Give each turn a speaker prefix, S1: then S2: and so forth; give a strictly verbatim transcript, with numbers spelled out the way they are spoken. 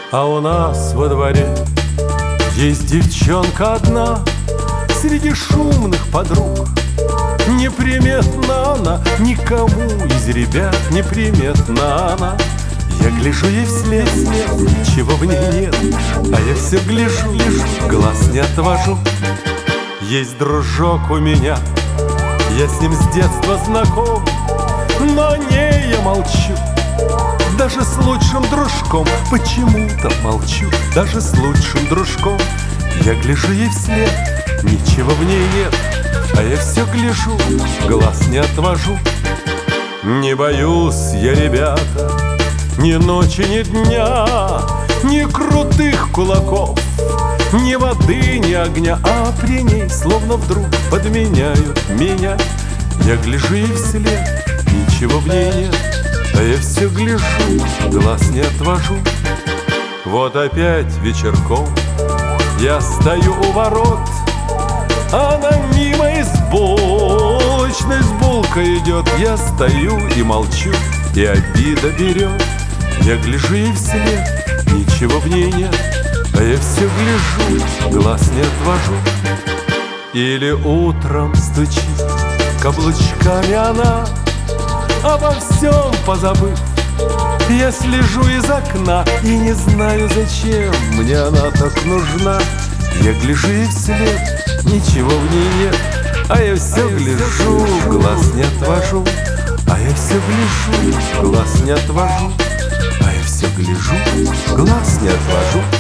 S1: А у нас во дворе есть девчонка одна среди шумных подруг. Неприметна она, никому из ребят неприметна она. Я гляжу ей вслед, ничего в ней нет, а я все гляжу, гляжу, глаз не отвожу. Есть дружок у меня, я с ним с детства знаком, но не я молчу. Даже с лучшим дружком почему-то молчу. Даже с лучшим дружком я гляжу ей вслед, ничего в ней нет, а я все гляжу, глаз не отвожу. Не боюсь я, ребята, ни ночи, ни дня, ни крутых кулаков, ни воды, ни огня, а при ней словно вдруг подменяют меня. Я гляжу ей вслед, ничего в ней нет, а я все гляжу, глаз не отвожу. Вот опять вечерком я стою у ворот, она мимо из булочной с булкой идет. Я стою и молчу, и обида берет. Я гляжу ей вслед, ничего в ней нет, а я все гляжу, глаз не отвожу. Или утром стучит каблучками она, обо всем позабыв. Я слежу из окна и не знаю, зачем мне она так нужна. Я гляжу ей вслед, ничего в ней нет, а я все а гляжу, глаз не отвожу. А я все гляжу, глаз не отвожу. А я все гляжу, глаз не отвожу.